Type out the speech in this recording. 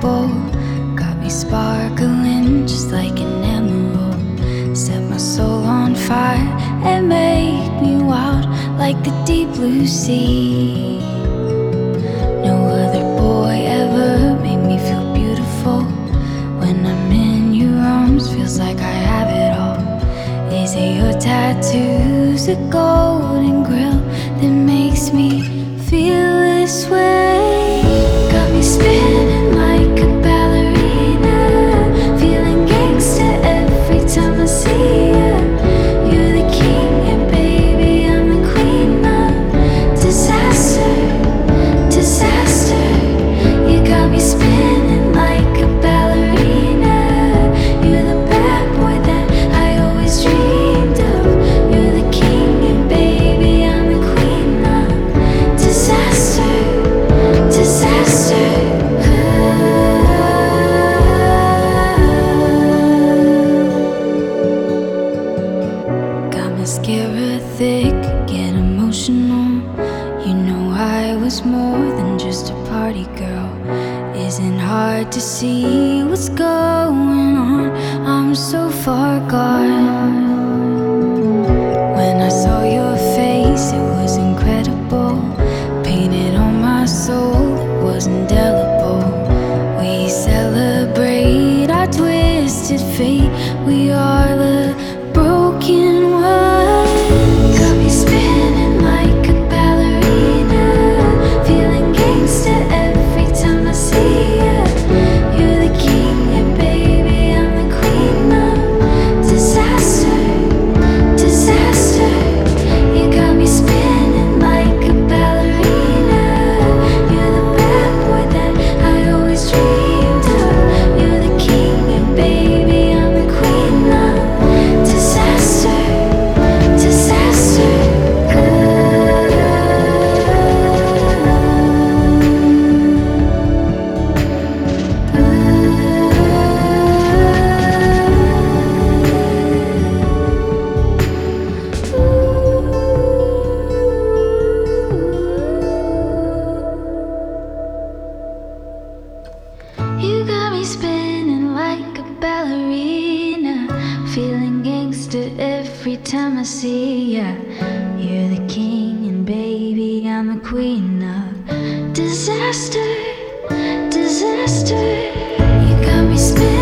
incredible. Got me sparkling just like an emerald. Set my soul on fire and make me wild like the deep blue sea. No other boy ever made me feel beautiful. When I'm in your arms, feels like I have it all. Is it your tattoos, a golden grill that makes me feel this way? Got me spinning like a ballerina, feeling gangsta every time I see you. You're the king and baby, I'm the queen of disaster, disaster. You got me spinning like a ballerina. You're the bad boy that I always dreamed of. You're the king and baby, I'm the queen of disaster, disaster. Got mascara thick, get emotional. You know I was more than just a party girl. Isn't hard to see what's going on. I'm so far gone. When I saw your face, it was incredible. Painted on my soul, it was indelible. We celebrate our twisted fate. We are the broken ones. Got me spinning like a ballerina, feeling gangsta every time I see you. You're the king and baby, I'm the queen of disaster, disaster. You got me spinning like a ballerina. You're the bad boy that I always dreamed of. You're the king and baby, I'm the queen of disaster, disaster. You got me spinning like a ballerina, feeling gangster every time I see ya. You're the king and baby, I'm the queen of disaster, disaster. You got me spinning